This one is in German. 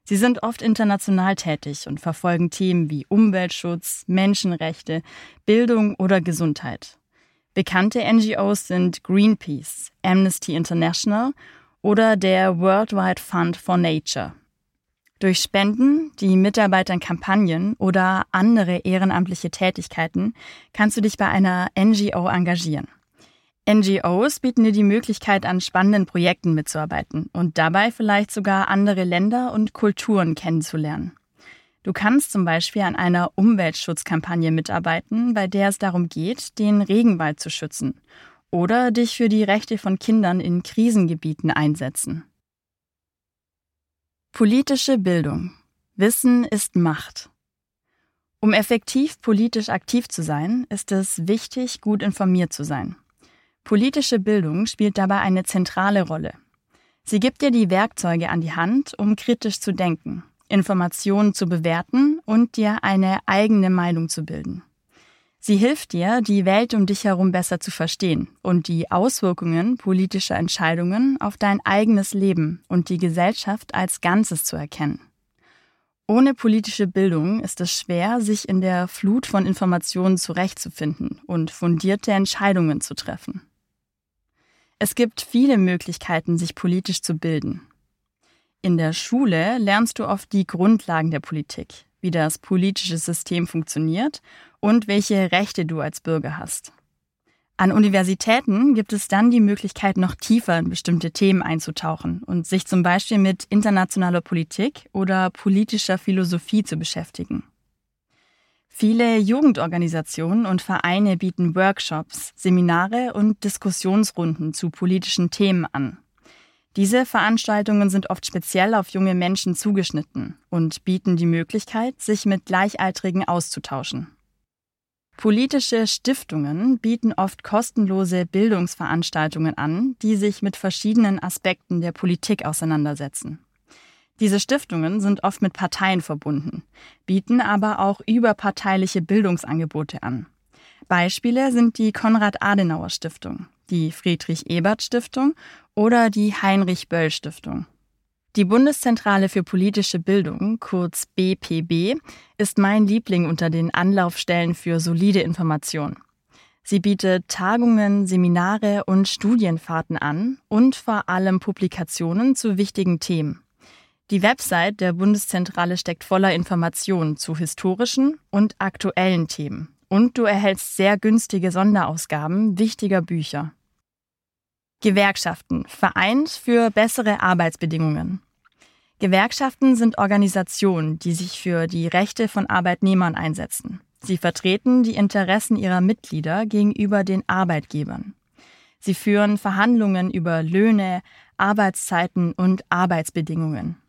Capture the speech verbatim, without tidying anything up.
Sie sind oft international tätig und verfolgen Themen wie Umweltschutz, Menschenrechte, Bildung oder Gesundheit. Bekannte N G Os sind Greenpeace, Amnesty International oder der Worldwide Fund for Nature. Durch Spenden, die Mitarbeitern Kampagnen oder andere ehrenamtliche Tätigkeiten kannst du dich bei einer N G O engagieren. N G Os bieten dir die Möglichkeit, an spannenden Projekten mitzuarbeiten und dabei vielleicht sogar andere Länder und Kulturen kennenzulernen. Du kannst zum Beispiel an einer Umweltschutzkampagne mitarbeiten, bei der es darum geht, den Regenwald zu schützen, oder dich für die Rechte von Kindern in Krisengebieten einsetzen. Politische Bildung. Wissen ist Macht. Um effektiv politisch aktiv zu sein, ist es wichtig, gut informiert zu sein. Politische Bildung spielt dabei eine zentrale Rolle. Sie gibt dir die Werkzeuge an die Hand, um kritisch zu denken, Informationen zu bewerten und dir eine eigene Meinung zu bilden. Sie hilft dir, die Welt um dich herum besser zu verstehen und die Auswirkungen politischer Entscheidungen auf dein eigenes Leben und die Gesellschaft als Ganzes zu erkennen. Ohne politische Bildung ist es schwer, sich in der Flut von Informationen zurechtzufinden und fundierte Entscheidungen zu treffen. Es gibt viele Möglichkeiten, sich politisch zu bilden. In der Schule lernst du oft die Grundlagen der Politik, wie das politische System funktioniert und welche Rechte du als Bürger hast. An Universitäten gibt es dann die Möglichkeit, noch tiefer in bestimmte Themen einzutauchen und sich zum Beispiel mit internationaler Politik oder politischer Philosophie zu beschäftigen. Viele Jugendorganisationen und Vereine bieten Workshops, Seminare und Diskussionsrunden zu politischen Themen an. Diese Veranstaltungen sind oft speziell auf junge Menschen zugeschnitten und bieten die Möglichkeit, sich mit Gleichaltrigen auszutauschen. Politische Stiftungen bieten oft kostenlose Bildungsveranstaltungen an, die sich mit verschiedenen Aspekten der Politik auseinandersetzen. Diese Stiftungen sind oft mit Parteien verbunden, bieten aber auch überparteiliche Bildungsangebote an. Beispiele sind die Konrad-Adenauer-Stiftung, die Friedrich-Ebert-Stiftung oder die Heinrich-Böll-Stiftung. Die Bundeszentrale für politische Bildung, kurz B P B, ist mein Liebling unter den Anlaufstellen für solide Information. Sie bietet Tagungen, Seminare und Studienfahrten an und vor allem Publikationen zu wichtigen Themen. Die Website der Bundeszentrale steckt voller Informationen zu historischen und aktuellen Themen. Und du erhältst sehr günstige Sonderausgaben wichtiger Bücher. Gewerkschaften, vereint für bessere Arbeitsbedingungen. Gewerkschaften sind Organisationen, die sich für die Rechte von Arbeitnehmern einsetzen. Sie vertreten die Interessen ihrer Mitglieder gegenüber den Arbeitgebern. Sie führen Verhandlungen über Löhne, Arbeitszeiten und Arbeitsbedingungen.